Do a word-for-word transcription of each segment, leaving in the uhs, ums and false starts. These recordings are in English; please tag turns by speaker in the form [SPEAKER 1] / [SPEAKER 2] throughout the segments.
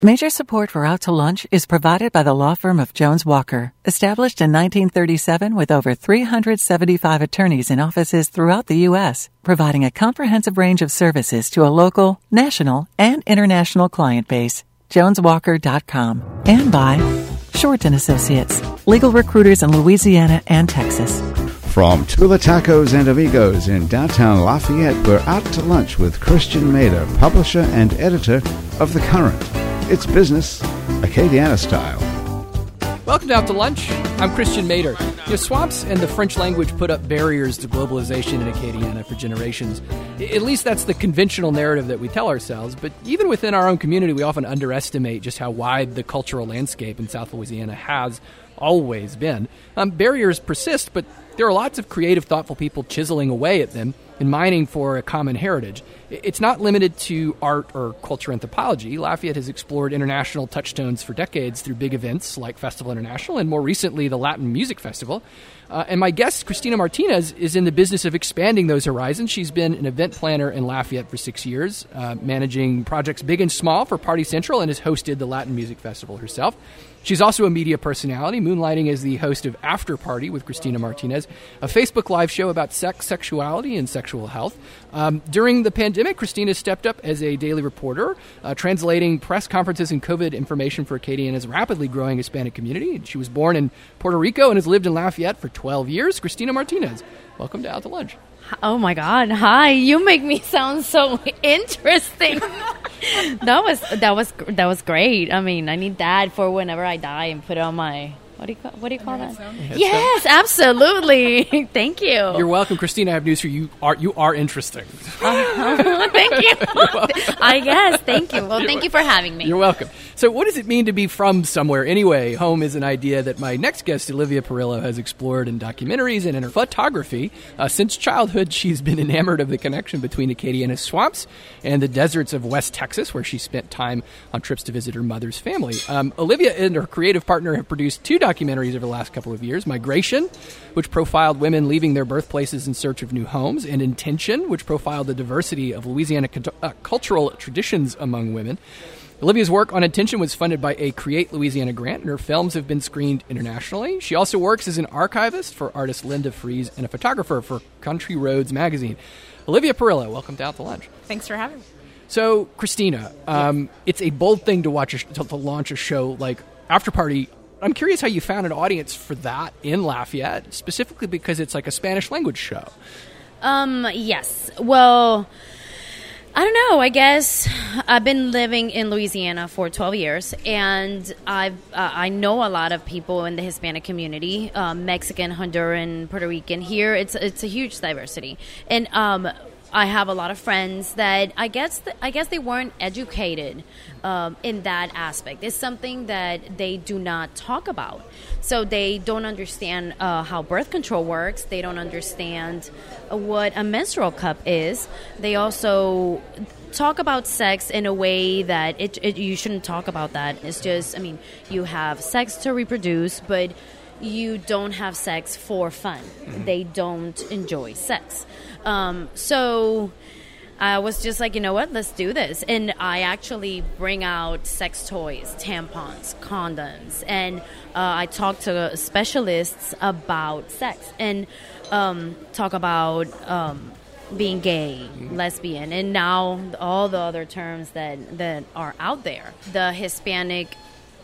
[SPEAKER 1] Major support for Out to Lunch is provided by the law firm of Jones Walker, established in nineteen thirty-seven with over three hundred seventy-five attorneys in offices throughout the U S, providing a comprehensive range of services to a local, national, and international client base. jones walker dot com. And by Shorten Associates, legal recruiters in Louisiana and Texas.
[SPEAKER 2] From Tula Tacos and Amigos in downtown Lafayette, we're out to lunch with Christian Mader, publisher and editor of The Current. It's business, Acadiana style.
[SPEAKER 3] Welcome to Out to Lunch. I'm Christian Mader. You know, swamps and the French language put up barriers to globalization in Acadiana for generations. At least that's the conventional narrative that we tell ourselves. But even within our own community, we often underestimate just how wide the cultural landscape in South Louisiana has always been. Um, barriers persist, but there are lots of creative, thoughtful people chiseling away at them and mining for a common heritage. It's not limited to art or culture anthropology. Lafayette has explored international touchstones for decades through big events like Festival International and more recently the Latin Music Festival. Uh, and my guest, Cristina Martinez, is in the business of expanding those horizons. She's been an event planner in Lafayette for six years, uh, managing projects big and small for Party Central, and has hosted the Latin Music Festival herself. She's also a media personality, moonlighting as the host of After Party with Cristina Martinez, a Facebook Live show about sex, sexuality, and sexual health. Um, during the pandemic, Cristina stepped up as a daily reporter, uh, translating press conferences and COVID information for Acadiana's rapidly growing Hispanic community. She was born in Puerto Rico and has lived in Lafayette for twelve years. Cristina Martinez, welcome to Out to Lunch.
[SPEAKER 4] Oh my God! Hi, you make me sound so interesting. that was that was that was great. I mean, I need that for whenever I die and put it on my what do you call, what do you call that? Yes, absolutely. Thank you.
[SPEAKER 3] You're welcome, Cristina. I have news for you. You are you are interesting?
[SPEAKER 4] Uh, thank you. I guess. Thank you. Well, You're thank wel- you for having me.
[SPEAKER 3] You're welcome. So, what does it mean to be from somewhere anyway? Home is an idea that my next guest, Olivia Perillo, has explored in documentaries and in her photography. Uh, since childhood, she's been enamored of the connection between Acadiana's swamps and the deserts of West Texas, where she spent time on trips to visit her mother's family. Um, Olivia and her creative partner have produced two documentaries over the last couple of years: Migration, which profiled women leaving their birthplaces in search of new homes, and Intention, which profiled the diversity of Louisiana cu- uh, cultural traditions among women. Olivia's work on Intention was funded by a Create Louisiana grant, and her films have been screened internationally. She also works as an archivist for artist Linda Fries and a photographer for Country Roads magazine. Olivia Perillo, welcome to Out to Lunch.
[SPEAKER 5] Thanks for having me.
[SPEAKER 3] So, Cristina, um, yes. It's a bold thing to watch a, to, to launch a show like After Party. I'm curious how you found an audience for that in Lafayette, specifically because it's like a Spanish language show.
[SPEAKER 4] Um. Yes. Well, I don't know. I guess I've been living in Louisiana for twelve years, and I've uh, I know a lot of people in the Hispanic community, um, Mexican, Honduran, Puerto Rican. Here, it's it's a huge diversity, and um, I have a lot of friends that I guess th- I guess they weren't educated um, in that aspect. It's something that they do not talk about. So they don't understand uh, how birth control works. They don't understand what a menstrual cup is. They also talk about sex in a way that it, it you shouldn't talk about that. It's just, I mean, you have sex to reproduce, but you don't have sex for fun. Mm-hmm. They don't enjoy sex. Um, so I was just like, you know what, let's do this. And I actually bring out sex toys, tampons, condoms, and uh, I talk to specialists about sex and um, talk about um, being gay, mm-hmm. lesbian, and now all the other terms that, that are out there. The Hispanic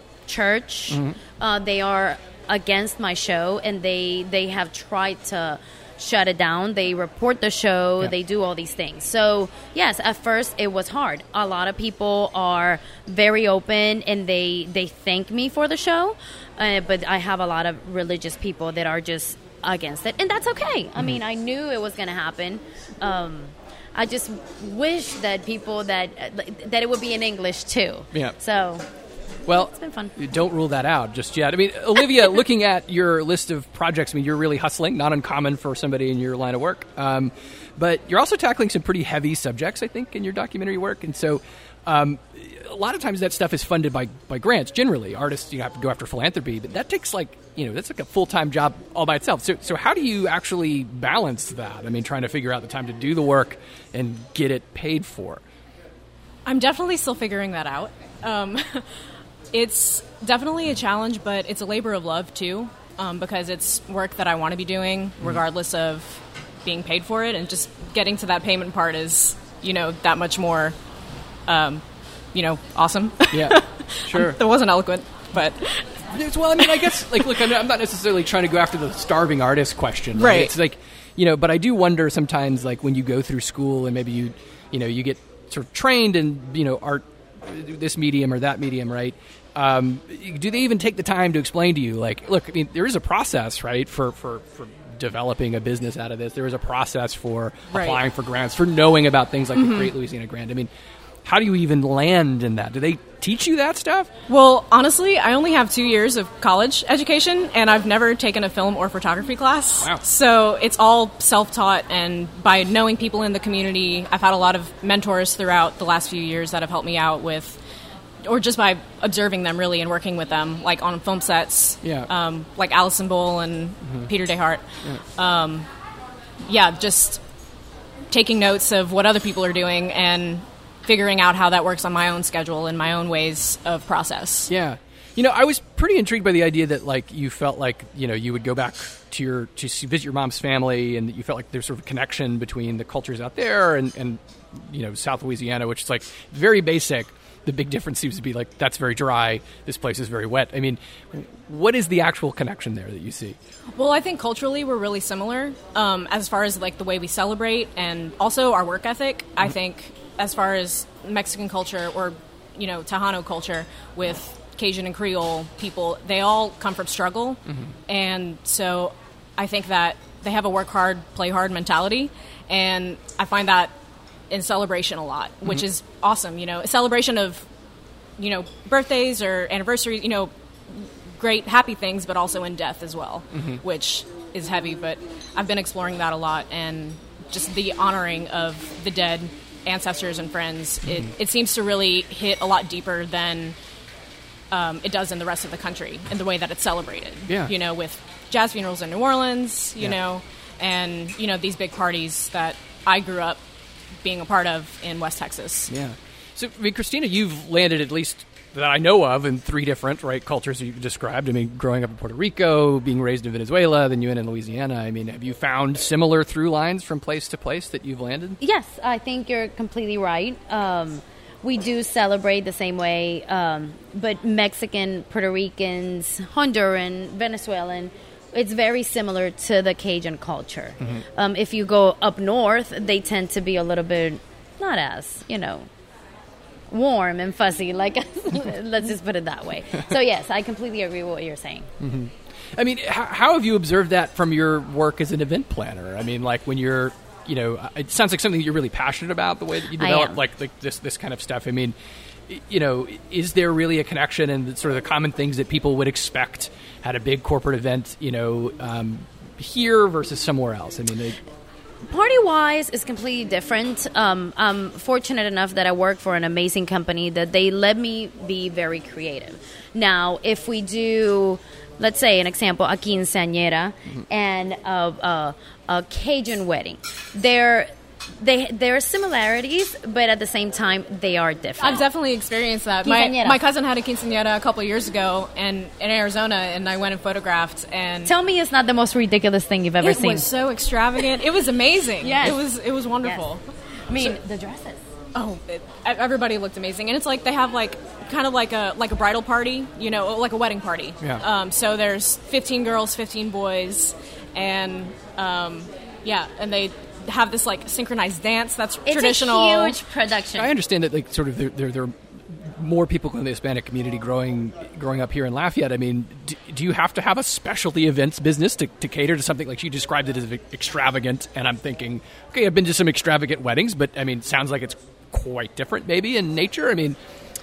[SPEAKER 4] church, mm-hmm. uh, they are against my show, and they, they have tried to shut it down. They report the show. Yeah. They do all these things. So, yes, at first it was hard. A lot of people are very open, and they, they thank me for the show. Uh, but I have a lot of religious people that are just against it. And that's okay. Mm-hmm. I mean, I knew it was going to happen. Um, I just wish that people that that it would be in English, too.
[SPEAKER 3] Yeah.
[SPEAKER 4] So...
[SPEAKER 3] Well,
[SPEAKER 4] it's been fun.
[SPEAKER 3] Don't rule that out just yet. I mean, Olivia, looking at your list of projects, I mean, you're really hustling, not uncommon for somebody in your line of work. Um, but you're also tackling some pretty heavy subjects, I think, in your documentary work. And so um, a lot of times that stuff is funded by, by grants, generally. Artists, you have to go after philanthropy, but that takes like, you know, that's like a full-time job all by itself. So, so how do you actually balance that? I mean, trying to figure out the time to do the work and get it paid for.
[SPEAKER 5] I'm definitely still figuring that out. Um, it's definitely a challenge, but it's a labor of love, too, um, because it's work that I want to be doing, regardless of being paid for it. And just getting to that payment part is, you know, that much more, um, you know, awesome.
[SPEAKER 3] Yeah, sure.
[SPEAKER 5] That wasn't eloquent, but...
[SPEAKER 3] Well, I mean, I guess, like, look, I'm not, I'm not necessarily trying to go after the starving artist question. Right?
[SPEAKER 5] Right.
[SPEAKER 3] It's like, you know, but I do wonder sometimes, like, when you go through school and maybe you, you know, you get sort of trained in, you know, art, this medium or that medium, right? Um, do they even take the time to explain to you, like, look, I mean, there is a process, right, for, for, for developing a business out of this. There is a process for
[SPEAKER 5] right.
[SPEAKER 3] applying for grants, for knowing about things like
[SPEAKER 5] mm-hmm.
[SPEAKER 3] the Create Louisiana Grant. I mean, how do you even land in that? Do they teach you that stuff?
[SPEAKER 5] Well, honestly, I only have two years of college education, and I've never taken a film or photography class.
[SPEAKER 3] Wow.
[SPEAKER 5] So it's all self-taught, and by knowing people in the community, I've had a lot of mentors throughout the last few years that have helped me out with, or just by observing them, really, and working with them, like on film sets,
[SPEAKER 3] yeah.
[SPEAKER 5] um, like Allison Bull and mm-hmm. Peter DeHart. Yeah. Um, yeah, just taking notes of what other people are doing and figuring out how that works on my own schedule and my own ways of process.
[SPEAKER 3] Yeah. You know, I was pretty intrigued by the idea that, like, you felt like, you know, you would go back to your, to visit your mom's family, and that you felt like there's sort of a connection between the cultures out there and, and, you know, South Louisiana, which is, like, very basic. The big difference seems to be, like, that's very dry, this place is very wet. I mean, what is the actual connection there that you see?
[SPEAKER 5] Well, I think culturally we're really similar um, as far as, like, the way we celebrate and also our work ethic. Mm-hmm. I think as far as Mexican culture or, you know, Tejano culture with Cajun and Creole people, they all come from struggle. Mm-hmm. And so I think that they have a work hard, play hard mentality. And I find that in celebration a lot, which mm-hmm. is awesome. You know, a celebration of, you know, birthdays or anniversaries, you know, great, happy things, but also in death as well, mm-hmm. which is heavy. But I've been exploring that a lot, and just the honoring of the dead ancestors and friends, mm-hmm. it, it seems to really hit a lot deeper than um, it does in the rest of the country in the way that it's celebrated.
[SPEAKER 3] Yeah.
[SPEAKER 5] You know, with jazz funerals in New Orleans, you
[SPEAKER 3] yeah.
[SPEAKER 5] know, and, you know, these big parties that I grew up being a part of in West Texas.
[SPEAKER 3] Yeah. So, I mean, Christina, you've landed, at least that I know of, in three different, right, cultures that you described. I mean, growing up in Puerto Rico, being raised in Venezuela, then you went in Louisiana. I mean, have you found similar through lines from place to place that you've landed?
[SPEAKER 4] Yes, I think you're completely right. Um, we do celebrate the same way, um, but Mexican, Puerto Ricans, Honduran, Venezuelan, it's very similar to the Cajun culture. Mm-hmm. Um, if you go up north, they tend to be a little bit, not as, you know, warm and fuzzy, like, let's just put it that way. So yes, I completely agree with what you're saying.
[SPEAKER 3] Mm-hmm. I mean, how, how have you observed that from your work as an event planner? I mean, like, when you're, you know, it sounds like something you're really passionate about, the way that you develop, like, like this this kind of stuff. I mean, you know, is there really a connection and sort of the common things that people would expect at a big corporate event, you know, um, here versus somewhere else? I mean, they,
[SPEAKER 4] party-wise is completely different. Um, I'm fortunate enough that I work for an amazing company that they let me be very creative. Now, if we do, let's say, an example, a quinceañera mm-hmm. and a, a, a Cajun wedding, they're They there are similarities, but at the same time, they are different.
[SPEAKER 5] I've definitely experienced that. My, my cousin had a quinceañera a couple of years ago, and in Arizona, and I went and photographed. And
[SPEAKER 4] tell me, it's not the most ridiculous thing you've ever
[SPEAKER 5] it
[SPEAKER 4] seen.
[SPEAKER 5] It was so extravagant. It was amazing.
[SPEAKER 4] Yes.
[SPEAKER 5] it was it was wonderful.
[SPEAKER 4] Yes. I mean,
[SPEAKER 5] so,
[SPEAKER 4] the dresses.
[SPEAKER 5] Oh, it, everybody looked amazing, and it's like they have like kind of like a like a bridal party, you know, like a wedding party.
[SPEAKER 3] Yeah.
[SPEAKER 5] Um, so there's fifteen girls, fifteen boys, and um, yeah, and they have this like synchronized dance that's
[SPEAKER 4] it's
[SPEAKER 5] traditional.
[SPEAKER 4] It's a huge production.
[SPEAKER 3] I understand that, like, sort of there, there, there are more people in the Hispanic community growing growing up here in Lafayette. I mean, do, do you have to have a specialty events business to, to cater to something like she described it as extravagant? And I'm thinking, okay, I've been to some extravagant weddings, but I mean, sounds like it's quite different maybe in nature. I mean,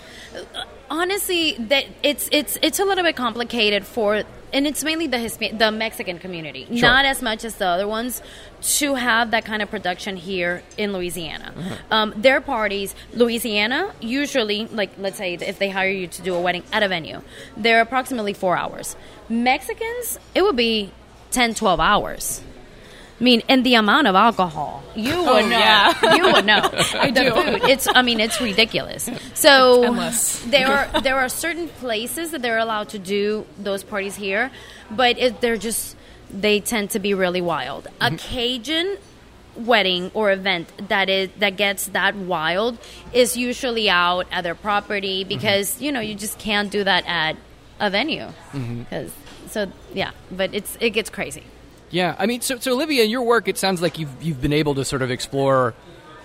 [SPEAKER 4] honestly, that it's it's it's a little bit complicated for, and it's mainly the Hispan- the Mexican community,
[SPEAKER 3] sure.
[SPEAKER 4] not as much as the other ones, to have that kind of production here in Louisiana. Mm-hmm. Um, their parties, Louisiana, usually, like, let's say if they hire you to do a wedding at a venue, they're approximately four hours. Mexicans, it would be ten, twelve hours. I mean, and the amount of alcohol, you would
[SPEAKER 5] Oh,
[SPEAKER 4] know.
[SPEAKER 5] yeah.
[SPEAKER 4] You would know.
[SPEAKER 5] I
[SPEAKER 4] the
[SPEAKER 5] do.
[SPEAKER 4] Food, it's, I mean, it's ridiculous. So
[SPEAKER 5] It's endless.
[SPEAKER 4] there are there are certain places that they're allowed to do those parties here, but it, they're just they tend to be really wild. A Cajun wedding or event that is that gets that wild is usually out at their property because mm-hmm. you know you just can't do that at a venue because mm-hmm. so yeah, but it's it gets crazy.
[SPEAKER 3] Yeah, I mean, so, so Olivia, in your work, it sounds like you've you've been able to sort of explore,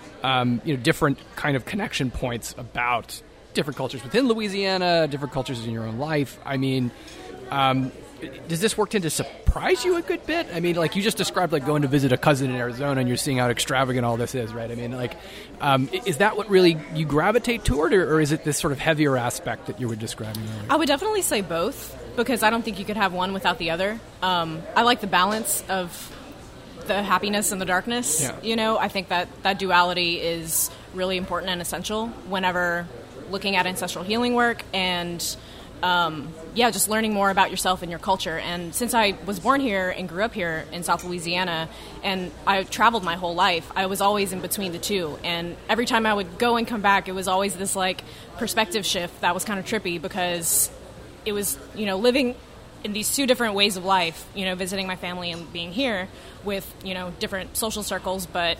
[SPEAKER 3] um, you know, different kind of connection points about different cultures within Louisiana, different cultures in your own life. I mean, um, does this work tend to surprise you a good bit? I mean, like you just described, like going to visit a cousin in Arizona, and you're seeing how extravagant all this is, right? I mean, like, um, is that what really you gravitate toward, or, or is it this sort of heavier aspect that you were describing earlier?
[SPEAKER 5] I would definitely say both, because I don't think you could have one without the other. Um, I like the balance of the happiness and the darkness.
[SPEAKER 3] Yeah.
[SPEAKER 5] You know, I think that that duality is really important and essential whenever looking at ancestral healing work and, um, yeah, just learning more about yourself and your culture. And since I was born here and grew up here in South Louisiana, and I traveled my whole life, I was always in between the two. And every time I would go and come back, it was always this, like, perspective shift that was kind of trippy because it was, you know, living in these two different ways of life, you know, visiting my family and being here with, you know, different social circles. But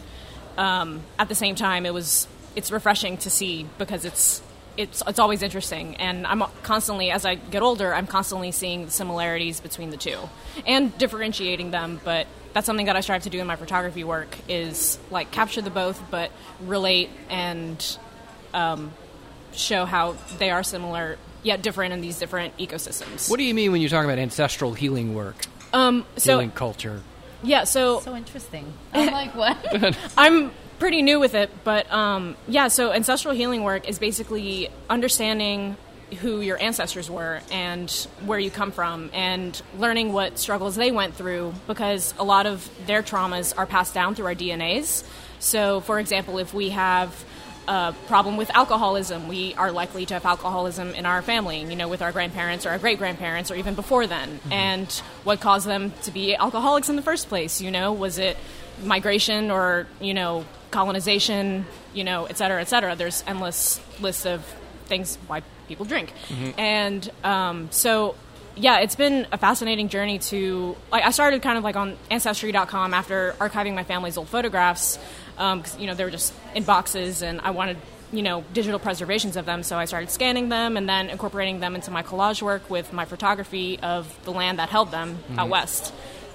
[SPEAKER 5] um, at the same time, it was, it's refreshing to see because it's, it's, it's always interesting. And I'm constantly, as I get older, I'm constantly seeing the similarities between the two and differentiating them. But that's something that I strive to do in my photography work is like capture the both, but relate and um, show how they are similar yet different in these different ecosystems.
[SPEAKER 3] What do you mean when you talk about ancestral healing work?
[SPEAKER 5] Um, so,
[SPEAKER 3] healing culture?
[SPEAKER 5] Yeah, so...
[SPEAKER 4] So interesting. I'm like, what?
[SPEAKER 5] I'm pretty new with it, but um, yeah, so ancestral healing work is basically understanding who your ancestors were and where you come from and learning what struggles they went through because a lot of their traumas are passed down through our D N As. So, for example, if we have a problem with alcoholism, we are likely to have alcoholism in our family, you know, with our grandparents or our great-grandparents or even before then. Mm-hmm. And what caused them to be alcoholics in the first place, you know? Was it migration or, you know, colonization, you know, et cetera, et cetera? There's endless lists of things why people drink. Mm-hmm. And um, so, yeah, it's been a fascinating journey to... Like, I started kind of like on Ancestry dot com after archiving my family's old photographs, because, um, you know, they were just in boxes, and I wanted, you know, digital preservations of them, so I started scanning them and then incorporating them into my collage work with my photography of the land that held them mm-hmm. out west.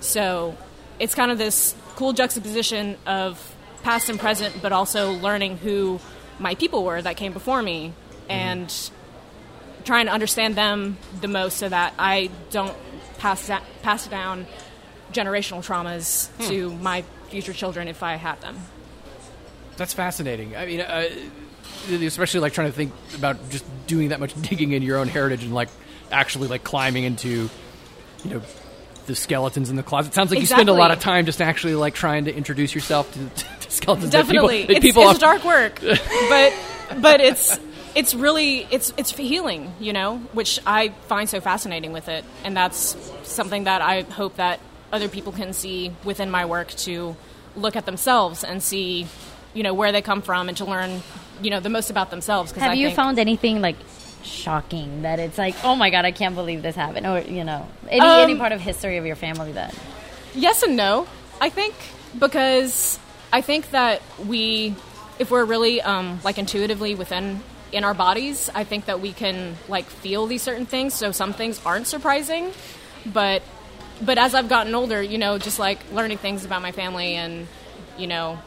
[SPEAKER 5] So it's kind of this cool juxtaposition of past and present, but also learning who my people were that came before me mm-hmm. and trying to understand them the most so that I don't pass that, pass down generational traumas hmm. to my future children if I have them.
[SPEAKER 3] That's fascinating. I mean, uh, especially like trying to think about just doing that much digging in your own heritage and like actually like climbing into, you know, the skeletons in the closet. It sounds like
[SPEAKER 5] exactly.
[SPEAKER 3] you spend a lot of time just actually like trying to introduce yourself to, to skeletons.
[SPEAKER 5] Definitely,
[SPEAKER 3] that people, that
[SPEAKER 5] it's,
[SPEAKER 3] people
[SPEAKER 5] it's
[SPEAKER 3] off-
[SPEAKER 5] dark work, but but it's it's really it's it's healing, you know, which I find so fascinating with it, and that's something that I hope that other people can see within my work to look at themselves and see, you know, where they come from and to learn, you know, the most about themselves.
[SPEAKER 4] Have
[SPEAKER 5] I
[SPEAKER 4] you
[SPEAKER 5] think,
[SPEAKER 4] found anything like shocking that it's like, oh my God, I can't believe this happened, or you know, any
[SPEAKER 5] um,
[SPEAKER 4] any part of history of your family that?
[SPEAKER 5] Yes and no. I think because I think that we, if we're really um, like intuitively within in our bodies, I think that we can like feel these certain things. So some things aren't surprising, but but as I've gotten older, you know, just like learning things about my family and, you know,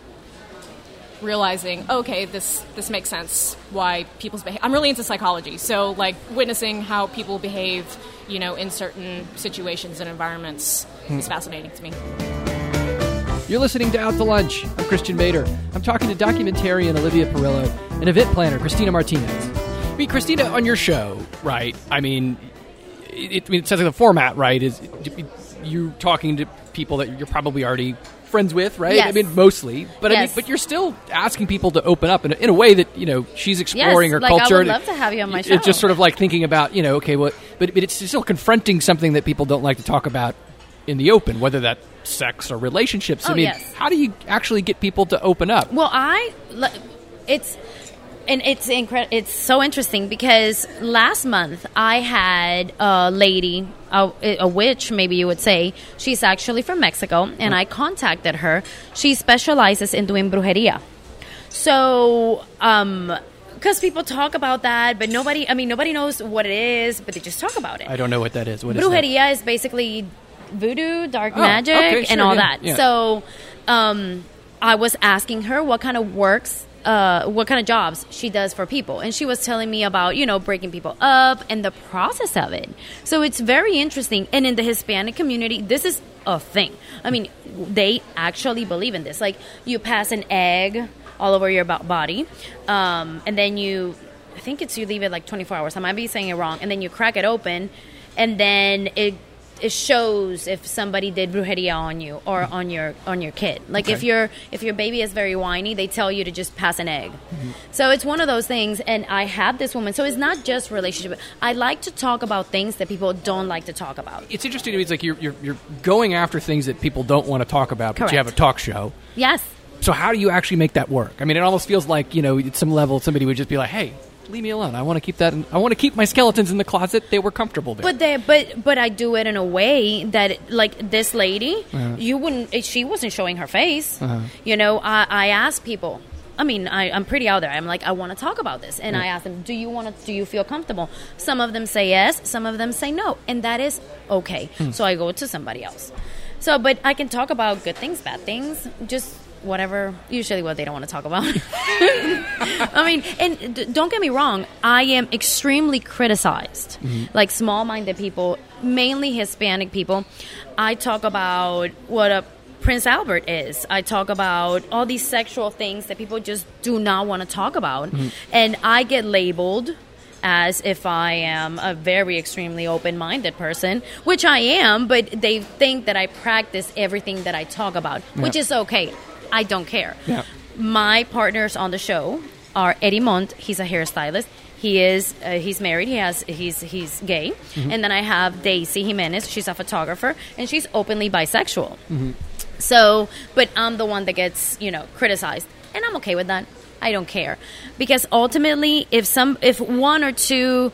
[SPEAKER 5] realizing, okay, this this makes sense why people's behavior. I'm really into psychology, so like witnessing how people behave, you know, in certain situations and environments hmm. is fascinating to me.
[SPEAKER 3] You're listening to Out to Lunch. I'm Christian Mader. I'm talking to documentarian Olivia Perillo and event planner Christina Martinez. I mean, Christina, on your show, right? I mean, it, I mean, it sounds like the format, right, is you talking to people that you're probably already friends with, right?
[SPEAKER 4] Yes.
[SPEAKER 3] I mean, mostly, but
[SPEAKER 4] yes.
[SPEAKER 3] I mean, but you're still asking people to open up in a, in a way that, you know, she's exploring
[SPEAKER 4] yes,
[SPEAKER 3] her
[SPEAKER 4] like
[SPEAKER 3] culture.
[SPEAKER 4] I would love to have you on my show.
[SPEAKER 3] It's just sort of like thinking about, you know, okay, well, but, but it's still confronting something that people don't like to talk about in the open, whether that's sex or relationships.
[SPEAKER 4] Oh,
[SPEAKER 3] I mean,
[SPEAKER 4] yes.
[SPEAKER 3] how do you actually get people to open up?
[SPEAKER 4] Well, I, it's, and it's incredible. It's so interesting because last month I had a lady, a, a witch, maybe you would say. She's actually from Mexico, and I contacted her. She specializes in doing brujeria. So, um, because people talk about that, but nobody, I mean, nobody knows what it is, but they just talk about it.
[SPEAKER 3] I don't know what that is. What
[SPEAKER 4] brujeria
[SPEAKER 3] is,
[SPEAKER 4] is basically voodoo, dark
[SPEAKER 3] oh,
[SPEAKER 4] magic,
[SPEAKER 3] okay, sure,
[SPEAKER 4] and all
[SPEAKER 3] yeah,
[SPEAKER 4] that.
[SPEAKER 3] yeah.
[SPEAKER 4] So, um, I was asking her what kind of works, uh, what kind of jobs she does for people. And she was telling me about, you know, breaking people up and the process of it. So it's very interesting. And in the Hispanic community, this is a thing. I mean, they actually believe in this. Like, you pass an egg all over your bo- body, um, and then you, I think it's you leave it like twenty-four hours. I might be saying it wrong. And then you crack it open, and then it it shows if somebody did brujeria on you or on your on your kid. Like
[SPEAKER 3] Okay.
[SPEAKER 4] if your if your baby is very whiny, they tell you to just pass an egg. Mm-hmm. So it's one of those things. And I had this woman. So it's not just relationship. I like to talk about things that people don't like to talk about.
[SPEAKER 3] It's interesting to me. It's like you're, you're, you're going after things that people don't want to talk about, but
[SPEAKER 4] Correct.
[SPEAKER 3] you have a talk show.
[SPEAKER 4] Yes.
[SPEAKER 3] So how do you actually make that work? I mean, it almost feels like, you know, at some level somebody would just be like, hey, leave me alone. I want to keep that. In, I want to keep my skeletons in the closet. They were comfortable there.
[SPEAKER 4] But they, but but I do it in a way that, like this lady,
[SPEAKER 3] Uh-huh.
[SPEAKER 4] you wouldn't. She wasn't showing her face.
[SPEAKER 3] Uh-huh.
[SPEAKER 4] You know, I, I ask people. I mean, I, I'm pretty out there. I'm like, I want to talk about this, and
[SPEAKER 3] Yeah.
[SPEAKER 4] I ask them, do you want to? Do you feel comfortable? Some of them say yes. Some of them say no, and that is okay.
[SPEAKER 3] Hmm.
[SPEAKER 4] So I go to somebody else. So, but I can talk about good things, bad things, just whatever, usually what they don't want to talk about. I mean, and d- don't get me wrong, I am extremely criticized.
[SPEAKER 3] Mm-hmm.
[SPEAKER 4] Like small-minded people, mainly Hispanic people. I talk about what a Prince Albert is. I talk about all these sexual things that people just do not want to talk about.
[SPEAKER 3] Mm-hmm.
[SPEAKER 4] And I get labeled as if I am a very extremely open-minded person, which I am, but they think that I practice everything that I talk about, which
[SPEAKER 3] Yeah.
[SPEAKER 4] is okay. I don't care.
[SPEAKER 3] Yeah.
[SPEAKER 4] My partners on the show are Eddie Montt. He's a hairstylist. He is uh, he's married. He has he's he's gay.
[SPEAKER 3] Mm-hmm.
[SPEAKER 4] And then I have Daisy Jimenez. She's a photographer, and she's openly bisexual.
[SPEAKER 3] Mm-hmm.
[SPEAKER 4] So, but I'm the one that gets, you know, criticized, and I'm okay with that. I don't care, because ultimately, if some if one or two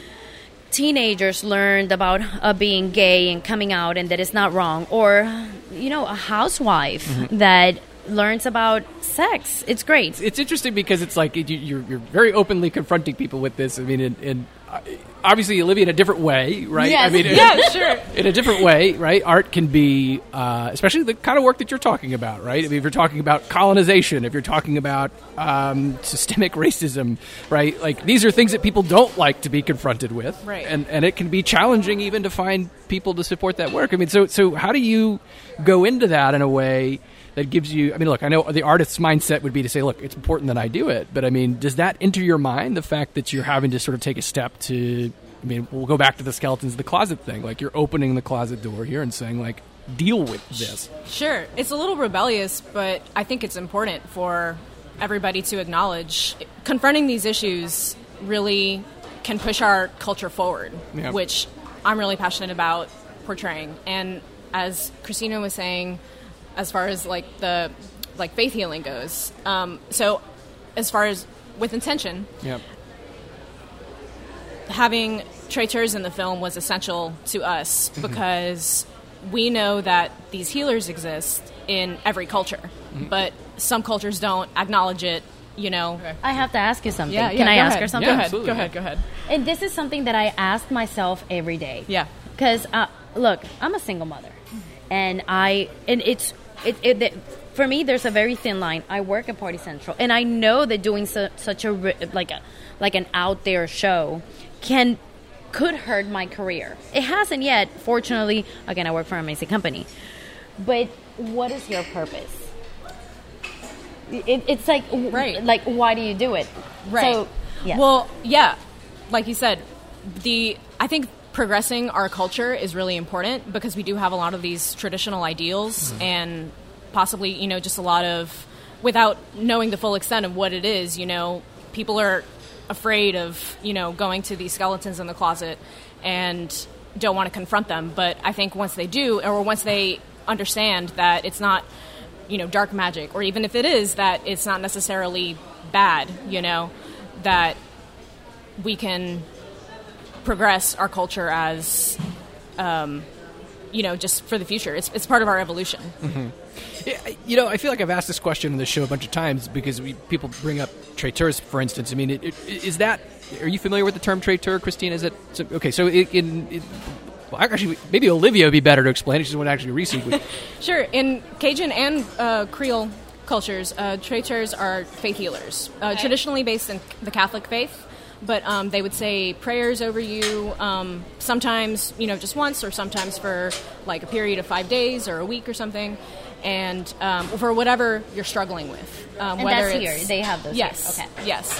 [SPEAKER 4] teenagers learned about uh, being gay and coming out and that it's not wrong, or you know, a housewife
[SPEAKER 3] Mm-hmm.
[SPEAKER 4] that learns about sex, it's great.
[SPEAKER 3] It's interesting because it's like you- you're, you're very openly confronting people with this. I mean, in, in, uh, obviously you live in a different way, right?
[SPEAKER 4] Yes.
[SPEAKER 3] I mean, in-
[SPEAKER 4] Yeah, sure.
[SPEAKER 3] In a different way, right? Art can be, uh, especially the kind of work that you're talking about, right? I mean, if you're talking about colonization, if you're talking about um, systemic racism, right? Like these are things that people don't like to be confronted with,
[SPEAKER 5] Right.
[SPEAKER 3] And and it can be challenging even to find people to support that work. I mean, so so how do you go into that in a way that gives you, I mean, look, I know the artist's mindset would be to say, look, it's important that I do it. But, I mean, does that enter your mind, the fact that you're having to sort of take a step to, I mean, we'll go back to the skeletons of the closet thing. Like, you're opening the closet door here and saying, like, deal with this.
[SPEAKER 5] Sure. It's a little rebellious, but I think it's important for everybody to acknowledge confronting these issues really can push our culture forward,
[SPEAKER 3] Yeah.
[SPEAKER 5] which I'm really passionate about portraying. And as Christina was saying, as far as like the like faith healing goes, um, so as far as with intention,
[SPEAKER 3] Yep.
[SPEAKER 5] having traiteurs in the film was essential to us because we know that these healers exist in every culture, but some cultures don't acknowledge it, you know.
[SPEAKER 4] I have to ask you something.
[SPEAKER 5] Yeah, yeah,
[SPEAKER 4] Can I
[SPEAKER 5] go
[SPEAKER 4] ask
[SPEAKER 5] ahead.
[SPEAKER 4] her something?
[SPEAKER 3] Yeah,
[SPEAKER 5] Go ahead,
[SPEAKER 3] absolutely.
[SPEAKER 5] go ahead, go ahead.
[SPEAKER 4] And this is something that I ask myself every day.
[SPEAKER 5] Yeah.
[SPEAKER 4] Because, uh, look, I'm a single mother. And I, and it's, it, it, the, for me, there's a very thin line. I work at Party Central. And I know that doing su- such a, ri- like a, like an out there show can, could hurt my career. It hasn't yet, fortunately. Again, I work for an amazing company. But what is your purpose? It, it's like,
[SPEAKER 5] Right.
[SPEAKER 4] like, why do you do it?
[SPEAKER 5] Right.
[SPEAKER 4] So, yes.
[SPEAKER 5] Well, yeah, like you said, the I think progressing our culture is really important because we do have a lot of these traditional ideals
[SPEAKER 3] Mm-hmm.
[SPEAKER 5] and possibly, you know, just a lot of, without knowing the full extent of what it is, you know, people are afraid of, you know, going to these skeletons in the closet. And don't want to confront them. But I think once they do, or once they understand that it's not, you know, dark magic, or even if it is, that it's not necessarily bad, you know, that we can progress our culture as, um, you know, just for the future. It's it's part of our evolution.
[SPEAKER 3] Mm-hmm. Yeah, you know, I feel like I've asked this question on the show a bunch of times because we, people bring up traiteurs, for instance. I mean, it, it, is that, are you familiar with the term traiteur, Christina? Is that, so, okay, so it, in, it, well, actually, maybe Olivia would be better to explain it. She's the one actually researching.
[SPEAKER 5] Sure. In Cajun and uh, Creole cultures, uh, traiteurs are faith healers, uh, okay. traditionally based in the Catholic faith. But um, they would say prayers over you, um, sometimes, you know, just once, or sometimes for like a period of five days or a week or something, and um, for whatever you're struggling with. Um,
[SPEAKER 4] and
[SPEAKER 5] whether
[SPEAKER 4] that's
[SPEAKER 5] it's,
[SPEAKER 4] here. They have those.
[SPEAKER 5] Yes.
[SPEAKER 4] Here. Okay.
[SPEAKER 5] Yes.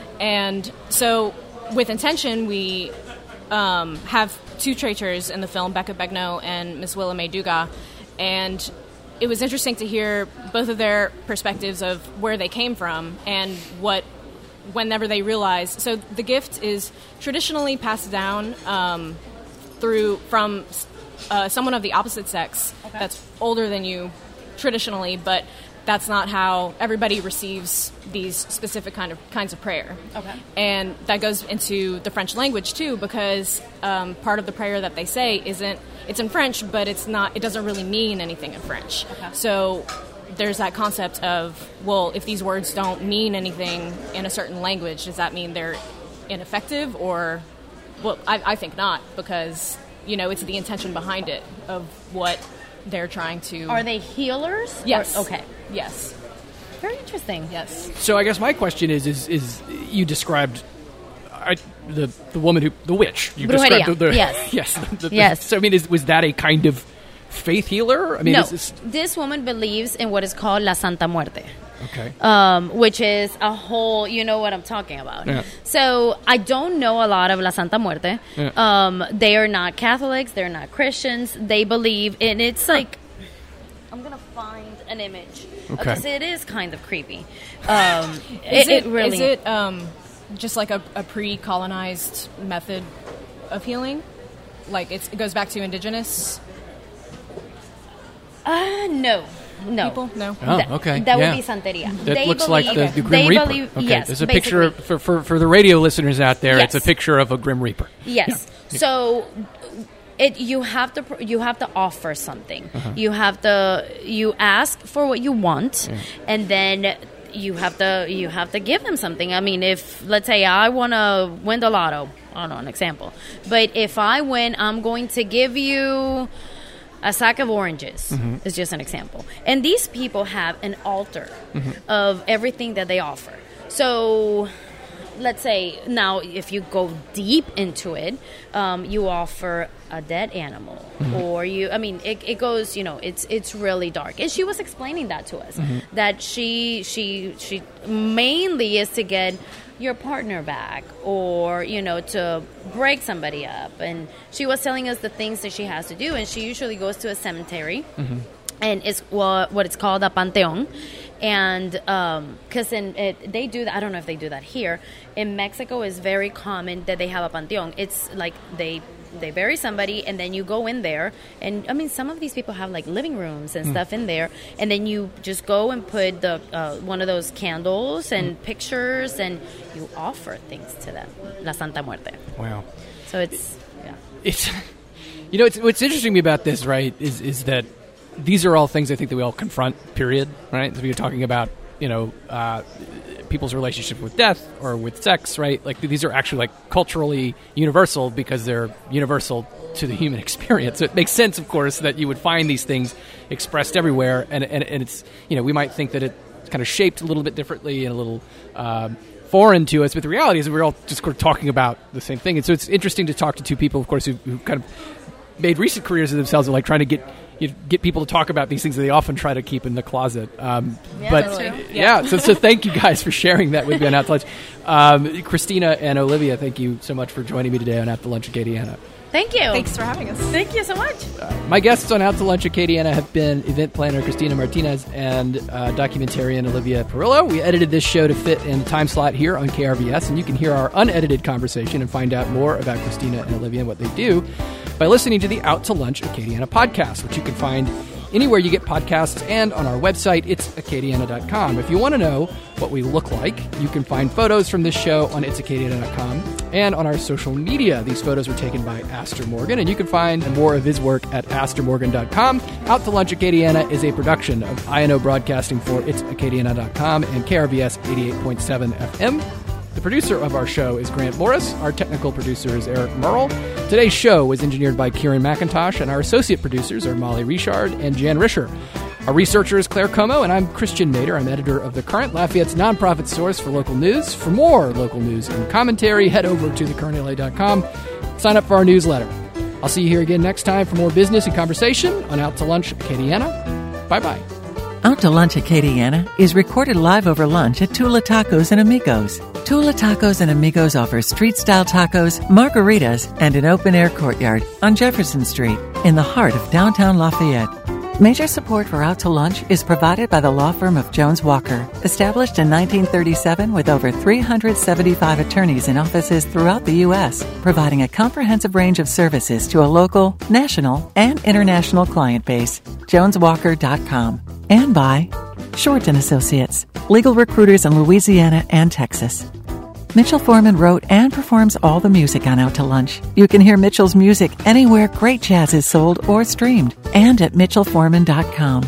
[SPEAKER 5] And so with intention, we um, have two traitors in the film, Becca Begnaud and Miss Willa May Dugas, and it was interesting to hear both of their perspectives of where they came from and what, whenever they realize. So the gift is traditionally passed down um, through from uh, someone of the opposite sex okay. that's older than you traditionally, but that's not how everybody receives these specific kind of kinds of prayer.
[SPEAKER 4] Okay.
[SPEAKER 5] And that goes into the French language too, because um, part of the prayer that they say isn't, it's in French, but it's not, it doesn't really mean anything in French.
[SPEAKER 4] Okay.
[SPEAKER 5] So there's that concept of, well, if these words don't mean anything in a certain language, does that mean they're ineffective? Or, well, I, I think not, because, you know, it's the intention behind it of what they're trying to...
[SPEAKER 4] Are they healers?
[SPEAKER 5] Yes.
[SPEAKER 4] Or, okay.
[SPEAKER 5] Yes.
[SPEAKER 4] Very interesting.
[SPEAKER 5] Yes.
[SPEAKER 3] So I guess my question is, is, is you described I, the the woman who, the witch. You
[SPEAKER 4] Brujeria.
[SPEAKER 3] described the, the,
[SPEAKER 4] yes.
[SPEAKER 3] yes. The, the,
[SPEAKER 4] yes.
[SPEAKER 3] So, I mean, is, was that a kind of faith healer? I mean,
[SPEAKER 4] no.
[SPEAKER 3] is this...
[SPEAKER 4] This woman believes in what is called La Santa Muerte.
[SPEAKER 3] Okay.
[SPEAKER 4] Um, which is a whole, you know what I'm talking about.
[SPEAKER 3] Yeah.
[SPEAKER 4] So I don't know a lot of La Santa Muerte.
[SPEAKER 3] Yeah.
[SPEAKER 4] Um, they are not Catholics. They're not Christians. They believe, and it's like, I'm going to find an image.
[SPEAKER 3] Okay.
[SPEAKER 4] Because it is kind of creepy. Um,
[SPEAKER 5] is
[SPEAKER 4] it,
[SPEAKER 5] it,
[SPEAKER 4] it really...
[SPEAKER 5] Is it um, just like a, a pre-colonized method of healing? Like it's, it goes back to indigenous?
[SPEAKER 4] Uh, no. No.
[SPEAKER 5] People? No.
[SPEAKER 3] Oh,
[SPEAKER 4] That-
[SPEAKER 3] okay.
[SPEAKER 4] That
[SPEAKER 3] yeah.
[SPEAKER 4] would be Santeria.
[SPEAKER 3] That
[SPEAKER 4] They
[SPEAKER 3] looks
[SPEAKER 4] believe-
[SPEAKER 3] like the, the Grim
[SPEAKER 4] they
[SPEAKER 3] Reaper.
[SPEAKER 4] believe-
[SPEAKER 3] okay,
[SPEAKER 4] yes,
[SPEAKER 3] there's a picture of,
[SPEAKER 4] basically.
[SPEAKER 3] for, for for the radio listeners out there.
[SPEAKER 4] Yes.
[SPEAKER 3] It's a picture of a Grim Reaper.
[SPEAKER 4] Yes.
[SPEAKER 3] Yeah.
[SPEAKER 4] So it you have to pr- you have to offer something.
[SPEAKER 3] Uh-huh.
[SPEAKER 4] You have to you ask for what you want,
[SPEAKER 3] Yeah.
[SPEAKER 4] and then you have to you have to give them something. I mean, if let's say I want to win the lotto, I don't know, an example. But if I win, I'm going to give you a sack of oranges.
[SPEAKER 3] Mm-hmm.
[SPEAKER 4] Is just an example. And these people have an altar
[SPEAKER 3] Mm-hmm.
[SPEAKER 4] of everything that they offer. So let's say now if you go deep into it, um, you offer a dead animal,
[SPEAKER 3] Mm-hmm.
[SPEAKER 4] or you I mean it, it goes, you know, it's it's really dark. And she was explaining that to us,
[SPEAKER 3] Mm-hmm.
[SPEAKER 4] that she she she mainly is to get your partner back, or you know, to break somebody up. And she was telling us the things that she has to do, and she usually goes to a cemetery.
[SPEAKER 3] Mm-hmm.
[SPEAKER 4] And it's what, what it's called a panteon. And because um, in it, they do that. I don't know if they do that here. In Mexico, it's very common that they have a panteon. It's like they they bury somebody, and then you go in there. And I mean, some of these people have like living rooms and mm. stuff in there. And then you just go and put the uh, one of those candles and mm. pictures, and you offer things to them. La Santa Muerte.
[SPEAKER 3] Wow.
[SPEAKER 4] So it's yeah.
[SPEAKER 3] It's you know it's, what's interesting to me about this, right, is is that these are all things I think that we all confront, period, right? So if you're talking about, you know, uh, people's relationship with death or with sex, right? Like, these are actually, like, culturally universal because they're universal to the human experience. So it makes sense, of course, that you would find these things expressed everywhere. And, and, and it's, you know, we might think that it's kind of shaped a little bit differently and a little um, foreign to us, but the reality is that we're all just sort of talking about the same thing. And so it's interesting to talk to two people, of course, who, who kind of made recent careers of themselves of, like, trying to get you get people to talk about these things that they often try to keep in the closet. Um,
[SPEAKER 4] yeah,
[SPEAKER 3] but
[SPEAKER 4] that's true.
[SPEAKER 3] yeah, so so thank you guys for sharing that with me on Out to Lunch. Um, Christina and Olivia, thank you so much for joining me today on Out to Lunch Acadiana.
[SPEAKER 4] Thank you.
[SPEAKER 5] Thanks for having us.
[SPEAKER 4] Thank you so much.
[SPEAKER 3] Uh, my guests on Out to Lunch Acadiana have been event planner Christina Martinez and uh, documentarian Olivia Perillo. We edited this show to fit in the time slot here on K R V S, and you can hear our unedited conversation and find out more about Christina and Olivia and what they do by listening to the Out to Lunch Acadiana podcast, which you can find anywhere you get podcasts and on our website, it's acadiana dot com. If you want to know what we look like, you can find photos from this show on its acadiana dot com and on our social media. These photos were taken by Astor Morgan, and you can find more of his work at astor morgan dot com. Out to Lunch Acadiana is a production of I N O Broadcasting for its acadiana dot com and K R V S eighty-eight point seven F M. The producer of our show is Grant Morris. Our technical producer is Eric Merle. Today's show was engineered by Kieran McIntosh, and our associate producers are Molly Richard and Jan Risher. Our researcher is Claire Como, and I'm Christian Mader. I'm editor of The Current, Lafayette's nonprofit source for local news. For more local news and commentary, head over to the current L A dot com. Sign up for our newsletter. I'll see you here again next time for more business and conversation on Out to Lunch Acadiana. Bye-bye.
[SPEAKER 1] Out to Lunch Acadiana is recorded live over lunch at Tula Tacos and Amigos. Tula Tacos and Amigos offers street-style tacos, margaritas, and an open-air courtyard on Jefferson Street in the heart of downtown Lafayette. Major support for Out to Lunch is provided by the law firm of Jones Walker, established in nineteen thirty-seven with over three hundred seventy-five attorneys in offices throughout the U S, providing a comprehensive range of services to a local, national, and international client base. jones walker dot com. And by Short and Associates, legal recruiters in Louisiana and Texas. Mitchell Foreman wrote and performs all the music on Out to Lunch. You can hear Mitchell's music anywhere great jazz is sold or streamed, and at mitchell foreman dot com.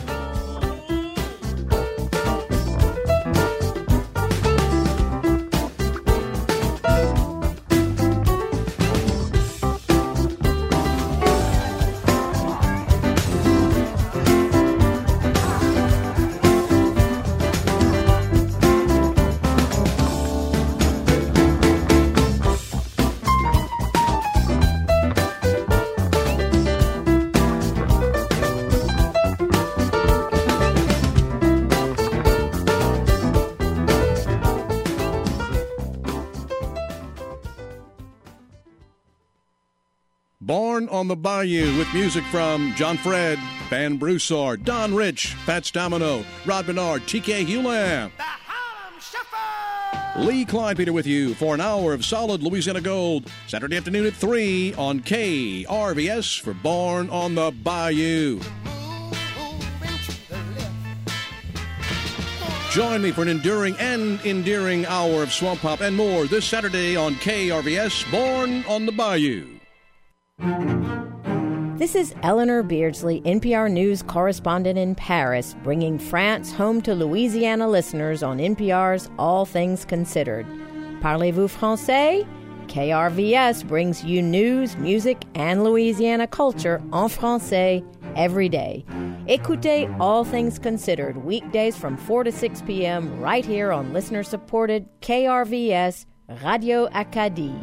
[SPEAKER 6] Born on the Bayou with music from John Fred, Ben Broussard, Don Rich, Fats Domino, Rod Bernard, T K Hewlam. The Harlem Shuffle! Lee Kleinpeter with you for an hour of solid Louisiana gold, Saturday afternoon at three on K R V S for Born on the Bayou. Join me for an enduring and endearing hour of swamp pop and more this Saturday on K R V S, Born on the Bayou.
[SPEAKER 7] This is Eleanor Beardsley, N P R News correspondent in Paris, bringing France home to Louisiana listeners on N P R's All Things Considered. Parlez-vous français? K R V S brings you news, music, and Louisiana culture en français every day. Écoutez All Things Considered, weekdays from four to six p.m. right here on listener-supported K R V S Radio Acadie.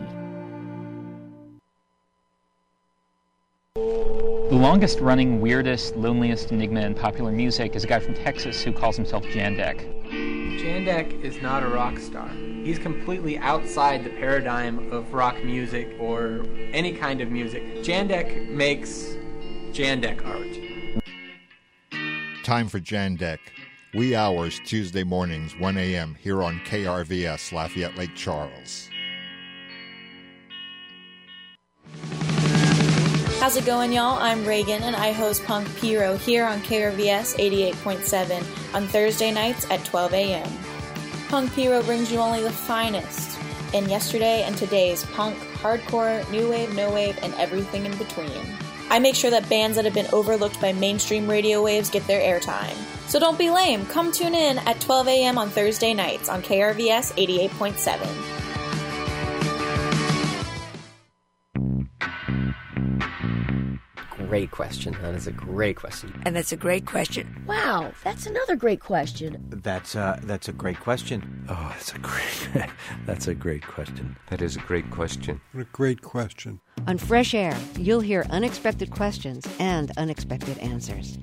[SPEAKER 8] The longest-running, weirdest, loneliest enigma in popular music is a guy from Texas who calls himself Jandek.
[SPEAKER 9] Jandek is not a rock star. He's completely outside the paradigm of rock music or any kind of music. Jandek makes Jandek art.
[SPEAKER 10] Time for Jandek. Wee hours Tuesday mornings, one a.m. here on K R V S, Lafayette Lake Charles.
[SPEAKER 11] How's it going, y'all? I'm Reagan, and I host Punk Piro here on K R V S eighty-eight point seven on Thursday nights at twelve a.m. Punk Piro brings you only the finest in yesterday and today's punk, hardcore, new wave, no wave, and everything in between. I make sure that bands that have been overlooked by mainstream radio waves get their airtime. So don't be lame. Come tune in at twelve a.m. on Thursday nights on K R V S eighty-eight point seven.
[SPEAKER 12] Great question. That is a great question.
[SPEAKER 13] And that's a great question. Wow, that's another great question.
[SPEAKER 14] That's uh, that's a great question.
[SPEAKER 15] Oh, that's a great, that's a great question.
[SPEAKER 16] That is a great question.
[SPEAKER 17] What a great question.
[SPEAKER 18] On Fresh Air, you'll hear unexpected questions and unexpected answers.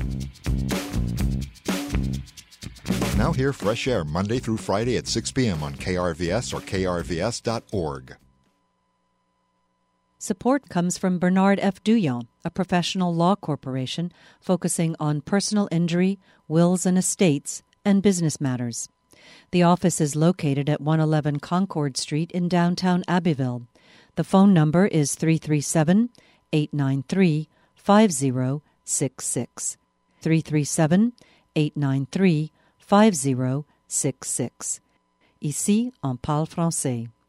[SPEAKER 10] Now hear Fresh Air Monday through Friday at six p.m. on K R V S or K R V S dot org.
[SPEAKER 19] Support comes from Bernard F. Douillon, a professional law corporation focusing on personal injury, wills and estates, and business matters. The office is located at one eleven Concord Street in downtown Abbeville. The phone number is three three seven, eight nine three, five zero six six. three three seven, eight nine three, five zero six six. Ici, on parle français.